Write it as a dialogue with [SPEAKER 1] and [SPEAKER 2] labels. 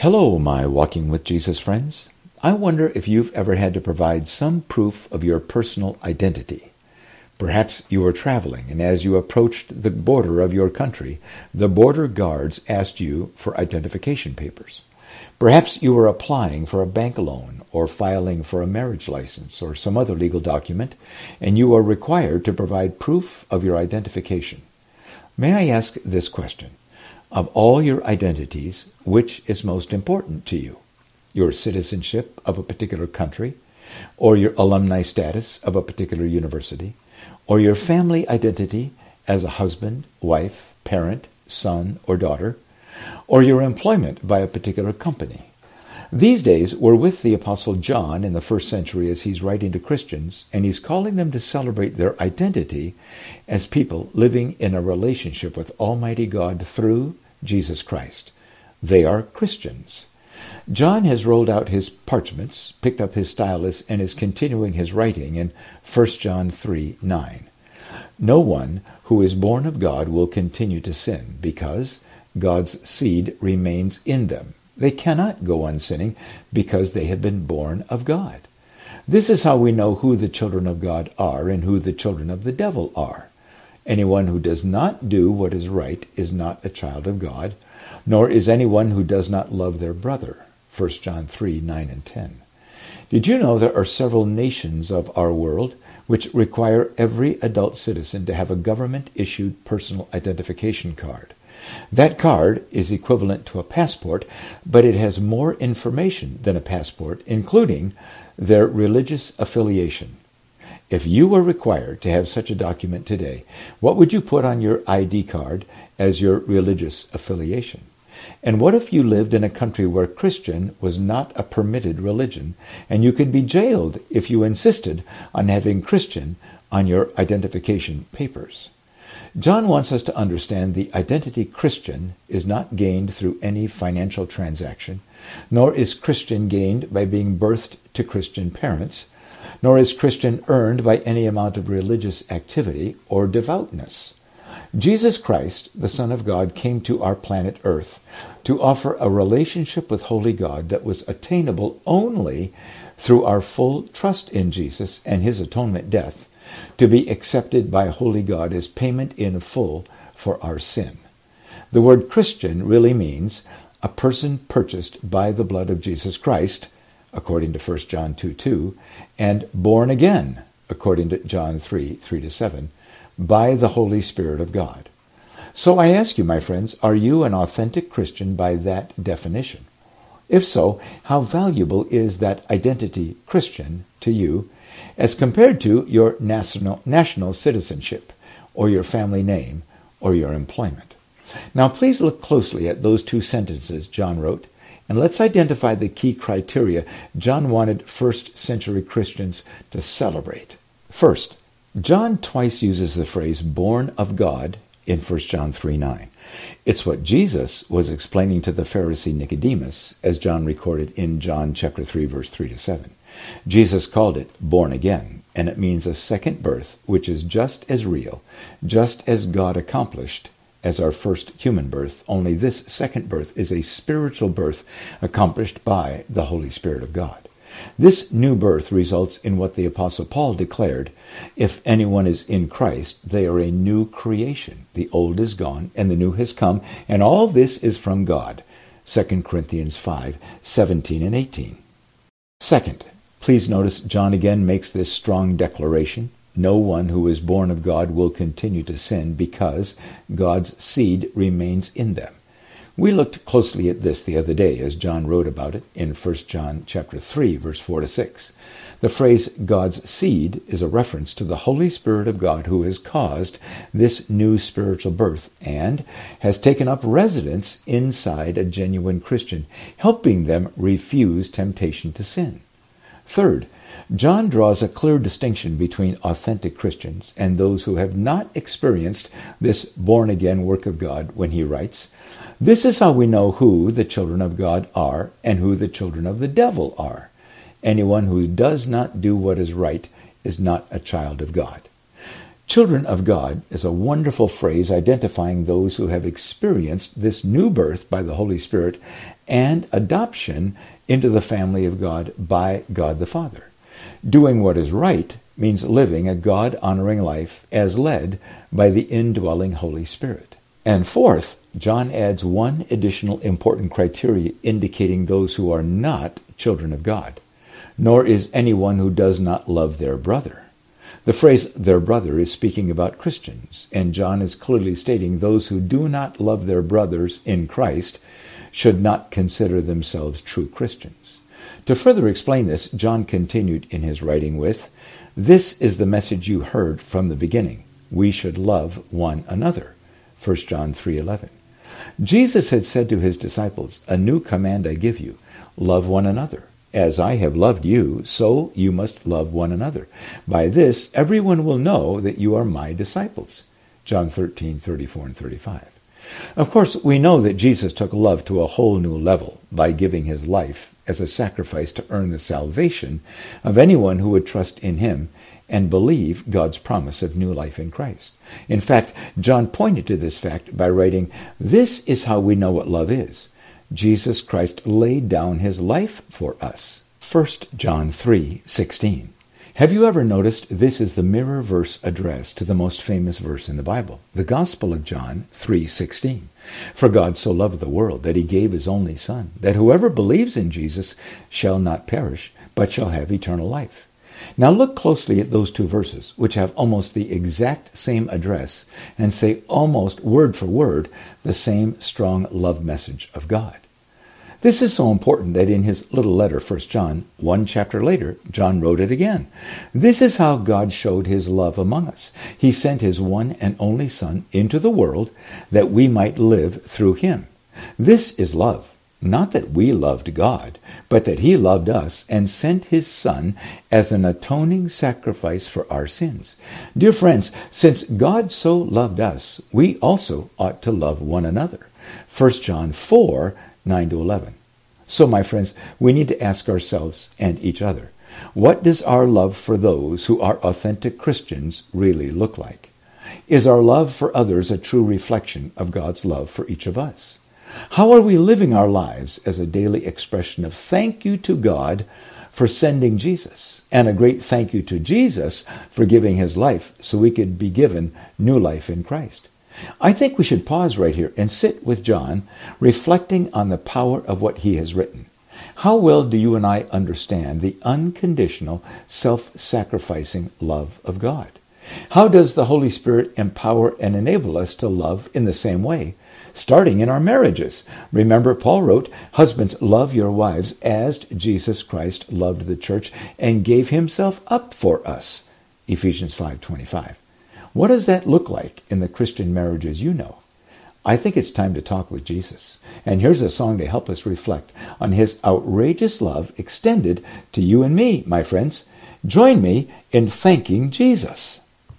[SPEAKER 1] Hello, my Walking with Jesus friends. I wonder if you've ever had to provide some proof of your personal identity. Perhaps you were traveling, and as you approached the border of your country, the border guards asked you for identification papers. Perhaps you were applying for a bank loan or filing for a marriage license or some other legal document, and you are required to provide proof of your identification. May I ask this question? Of all your identities, which is most important to you? Your citizenship of a particular country, or your alumni status of a particular university, or your family identity as a husband, wife, parent, son, or daughter, or your employment by a particular company. These days, we're with the Apostle John in the first century as he's writing to Christians, and he's calling them to celebrate their identity as people living in a relationship with Almighty God through Jesus Christ. They are Christians. John has rolled out his parchments, picked up his stylus, and is continuing his writing in 1 John 3:9. No one who is born of God will continue to sin, because God's seed remains in them. They cannot go on sinning because they have been born of God. This is how we know who the children of God are and who the children of the devil are. Anyone who does not do what is right is not a child of God, nor is anyone who does not love their brother. 1 John 3:9 and 10. Did you know there are several nations of our world which require every adult citizen to have a government-issued personal identification card? That card is equivalent to a passport, but it has more information than a passport, including their religious affiliation. If you were required to have such a document today, what would you put on your ID card as your religious affiliation? And what if you lived in a country where Christian was not a permitted religion, and you could be jailed if you insisted on having Christian on your identification papers? John wants us to understand the identity Christian is not gained through any financial transaction, nor is Christian gained by being birthed to Christian parents, nor is Christian earned by any amount of religious activity or devoutness. Jesus Christ, the Son of God, came to our planet Earth to offer a relationship with Holy God that was attainable only through our full trust in Jesus and his atonement death, to be accepted by Holy God as payment in full for our sin. The word Christian really means a person purchased by the blood of Jesus Christ, according to 1 John 2:2, and born again, according to John 3:3-7, by the Holy Spirit of God. So I ask you, my friends, are you an authentic Christian by that definition? If so, how valuable is that identity Christian to you as compared to your national citizenship, or your family name, or your employment? Now please look closely at those two sentences John wrote, and let's identify the key criteria John wanted first century Christians to celebrate. First, John twice uses the phrase born of God in 1 John 3:9. It's what Jesus was explaining to the Pharisee Nicodemus, as John recorded in John chapter 3, verse 3-7. Jesus called it born again, and it means a second birth, which is just as real, just as God accomplished as our first human birth, only this second birth is a spiritual birth accomplished by the Holy Spirit of God. This new birth results in what the Apostle Paul declared, if anyone is in Christ, they are a new creation. The old is gone, and the new has come, and all this is from God. 2 Corinthians 5:17 and 18. Second, please notice John again makes this strong declaration. No one who is born of God will continue to sin because God's seed remains in them. We looked closely at this the other day as John wrote about it in 1 John chapter 3, verse 4-6. The phrase God's seed is a reference to the Holy Spirit of God who has caused this new spiritual birth and has taken up residence inside a genuine Christian, helping them refuse temptation to sin. Third, John draws a clear distinction between authentic Christians and those who have not experienced this born-again work of God when he writes, "This is how we know who the children of God are and who the children of the devil are. Anyone who does not do what is right is not a child of God." Children of God is a wonderful phrase identifying those who have experienced this new birth by the Holy Spirit and adoption into the family of God by God the Father. Doing what is right means living a God-honoring life as led by the indwelling Holy Spirit. And fourth, John adds one additional important criteria indicating those who are not children of God. Nor is anyone who does not love their brother. The phrase their brother is speaking about Christians, and John is clearly stating those who do not love their brothers in Christ should not consider themselves true Christians. To further explain this, John continued in his writing with, "This is the message you heard from the beginning. We should love one another." 1 John 3:11. Jesus had said to his disciples, "A new command I give you, love one another. As I have loved you, so you must love one another. By this, everyone will know that you are my disciples." John 13:34 and 35. Of course, we know that Jesus took love to a whole new level by giving his life as a sacrifice to earn the salvation of anyone who would trust in him and believe God's promise of new life in Christ. In fact, John pointed to this fact by writing, "This is how we know what love is. Jesus Christ laid down his life for us." 1 John 3:16. Have you ever noticed this is the mirror verse addressed to the most famous verse in the Bible, the Gospel of John 3:16. "For God so loved the world that he gave his only Son, that whoever believes in Jesus shall not perish, but shall have eternal life." Now look closely at those two verses, which have almost the exact same address and say almost word for word the same strong love message of God. This is so important that in his little letter, 1 John, one chapter later, John wrote it again. "This is how God showed his love among us. He sent his one and only Son into the world that we might live through him. This is love. Not that we loved God, but that he loved us and sent his Son as an atoning sacrifice for our sins." Dear friends, since God so loved us, we also ought to love one another. 1 John 4:9-11. So, my friends, we need to ask ourselves and each other, what does our love for those who are authentic Christians really look like? Is our love for others a true reflection of God's love for each of us? How are we living our lives as a daily expression of thank you to God for sending Jesus, and a great thank you to Jesus for giving his life so we could be given new life in Christ? I think we should pause right here and sit with John, reflecting on the power of what he has written. How well do you and I understand the unconditional, self-sacrificing love of God? How does the Holy Spirit empower and enable us to love in the same way, starting in our marriages? Remember, Paul wrote, "Husbands, love your wives as Jesus Christ loved the church and gave himself up for us." Ephesians 5:25. What does that look like in the Christian marriages you know? I think it's time to talk with Jesus. And here's a song to help us reflect on his outrageous love extended to you and me, my friends. Join me in thanking Jesus.